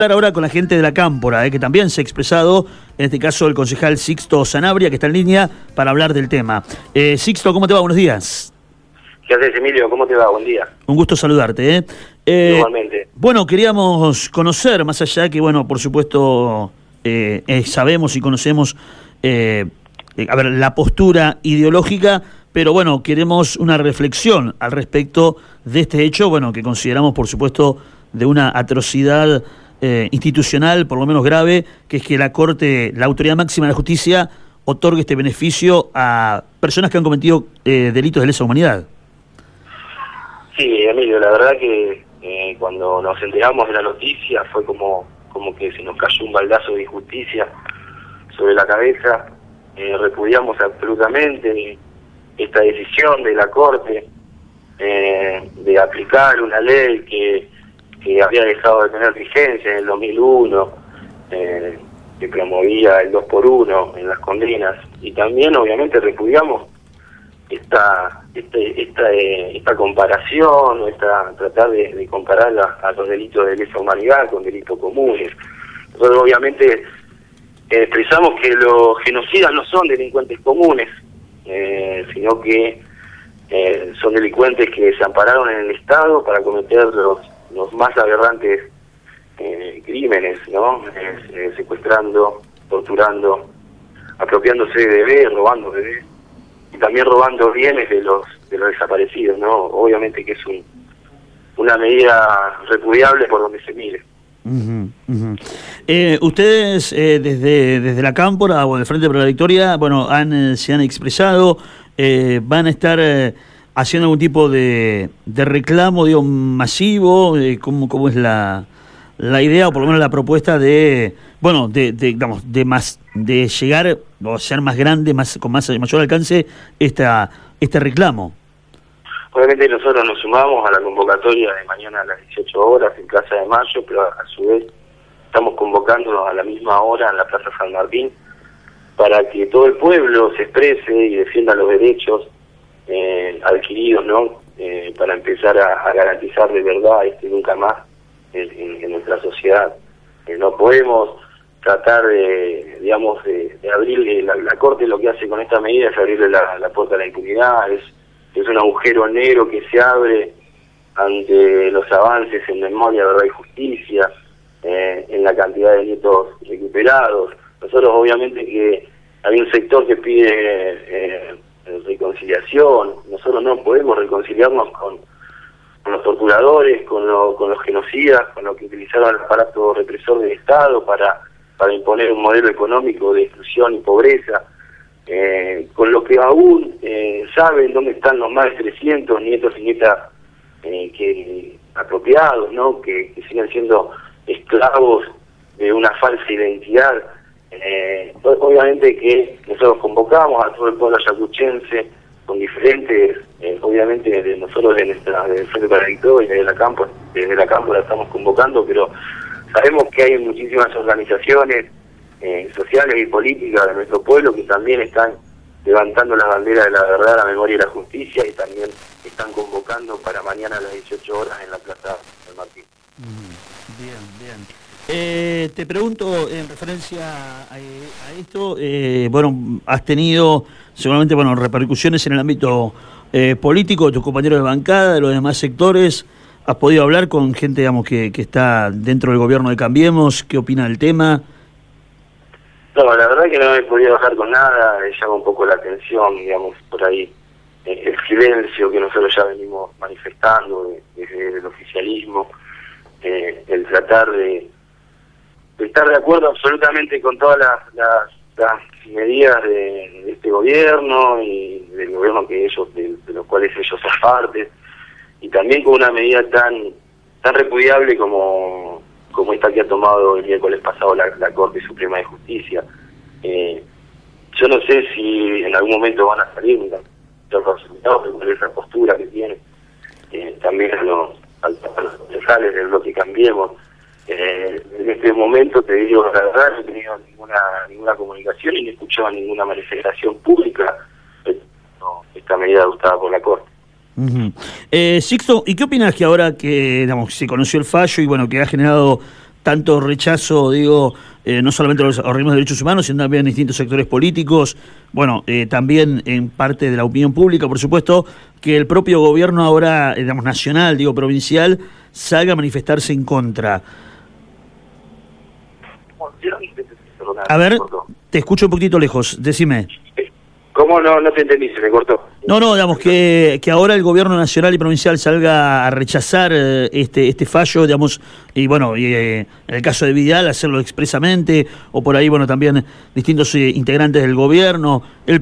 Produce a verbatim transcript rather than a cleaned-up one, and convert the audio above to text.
Hablar ahora con la gente de la Cámpora, eh, que también se ha expresado, en este caso el concejal Sixto Sanabria, que está en línea para hablar del tema. Eh, Sixto, ¿cómo te va? Buenos días. ¿Qué haces, Emilio? ¿Cómo te va? Buen día. Un gusto saludarte. ¿eh? Eh, Igualmente. Bueno, queríamos conocer, más allá que, bueno, por supuesto, eh, eh, sabemos y conocemos, eh, eh, a ver, la postura ideológica, pero bueno, queremos una reflexión al respecto de este hecho, bueno, que consideramos, por supuesto, de una atrocidad eh, institucional, por lo menos grave, que es que la Corte, la Autoridad Máxima de la Justicia, otorgue este beneficio a personas que han cometido eh, delitos de lesa humanidad. Sí, Emilio, la verdad que eh, cuando nos enteramos de la noticia fue como, como que se nos cayó un baldazo de injusticia sobre la cabeza. Eh, repudiamos absolutamente esta decisión de la Corte eh, de aplicar una ley que, que había dejado de tener vigencia en el dos mil uno, eh, que promovía el dos por uno en las condenas, y también obviamente repudiamos esta este, esta eh, esta comparación, o esta tratar de, de comparar a, a los delitos de lesa humanidad con delitos comunes. Nosotros obviamente eh, expresamos que los genocidas no son delincuentes comunes, eh, sino que eh, son delincuentes que se ampararon en el Estado para cometer los, los más aberrantes eh, crímenes, ¿no? Eh, eh, secuestrando, torturando, apropiándose de bebés, robando bebés, y también robando bienes de los de los desaparecidos, ¿no? Obviamente que es un, una medida repudiable por donde se mire. Uh-huh, uh-huh. Eh, ustedes eh, desde desde la Cámpora o del Frente para la Victoria, bueno, han eh, se han expresado, eh, van a estar eh, haciendo algún tipo de, de reclamo, digo, masivo, eh, ¿cómo, cómo es la la idea, o por lo menos la propuesta de, bueno, de, de digamos, de más, de llegar o ser más grande, más con más mayor alcance esta este reclamo? Obviamente nosotros nos sumamos a la convocatoria de mañana a las dieciocho horas en Plaza de Mayo, pero a su vez estamos convocándonos a la misma hora en la Plaza San Martín para que todo el pueblo se exprese y defienda los derechos eh, adquiridos, ¿no? Eh, para empezar a, a garantizar de verdad este nunca más en, en, en nuestra sociedad. Eh, no podemos tratar de, digamos, de, de abrirle, la, la Corte lo que hace con esta medida es abrirle la, la puerta a la impunidad, es es un agujero negro que se abre ante los avances en memoria, verdad y justicia, eh, en la cantidad de delitos recuperados. Nosotros obviamente que hay un sector que pide eh, reconciliación. Nosotros no podemos reconciliarnos con, con los torturadores, con, lo, con los genocidas, con los que utilizaron el aparato represor del Estado para, para imponer un modelo económico de exclusión y pobreza. Eh, con los que aún eh, saben dónde están los más de trescientos nietos y nietas eh, que apropiados, ¿no? Que, que siguen siendo esclavos de una falsa identidad. Eh, obviamente que nosotros convocamos a todo el pueblo ayacuchense con diferentes, eh, obviamente de nosotros de nuestra, del Frente para la Victoria y desde la Cámpora, desde la Cámpora estamos convocando, pero sabemos que hay muchísimas organizaciones Eh, sociales y políticas de nuestro pueblo que también están levantando la bandera de la verdad, la memoria y la justicia, y también están convocando para mañana a las dieciocho horas en la Plaza San Martín. Bien, bien. Eh, te pregunto en referencia a, a esto, eh, bueno, has tenido seguramente, bueno, repercusiones en el ámbito eh, político de tus compañeros de bancada, de los demás sectores. ¿Has podido hablar con gente, digamos, que, que está dentro del gobierno de Cambiemos? ¿Qué opina del tema? No, la verdad que no he podido hablar con nada, me llama un poco la atención, digamos, por ahí, eh, el silencio que nosotros ya venimos manifestando desde el oficialismo, eh, el tratar de, de estar de acuerdo absolutamente con todas las, las, las medidas de, de este gobierno y del gobierno que ellos, de, de los cuales ellos son parte, y también con una medida tan, tan repudiable como como esta que ha tomado el miércoles pasado la, la Corte Suprema de Justicia. Eh, yo no sé si en algún momento van a salir los resultados de esa postura que tiene, eh, también a los, a los concejales del bloque Cambiemos. Eh, en este momento, te digo la verdad, no he tenido ninguna, ninguna comunicación y no he escuchado ninguna manifestación pública de no, esta medida adoptada por la Corte. Uh-huh. eh, Sixto, ¿y qué opinas que ahora que, digamos, se conoció el fallo y bueno, que ha generado tanto rechazo, digo, eh, no solamente a los organismos de derechos humanos, sino también en distintos sectores políticos, bueno, eh, también en parte de la opinión pública, por supuesto, que el propio gobierno ahora, digamos, nacional, digo, provincial, salga a manifestarse en contra. A ver, te escucho un poquito lejos, decime. ¿Cómo no, no te entendí? Se me cortó. No, no, digamos que, que ahora el gobierno nacional y provincial salga a rechazar eh, este este fallo, digamos, y bueno, y, eh, en el caso de Vidal hacerlo expresamente, o por ahí, bueno, también distintos eh, integrantes del gobierno. El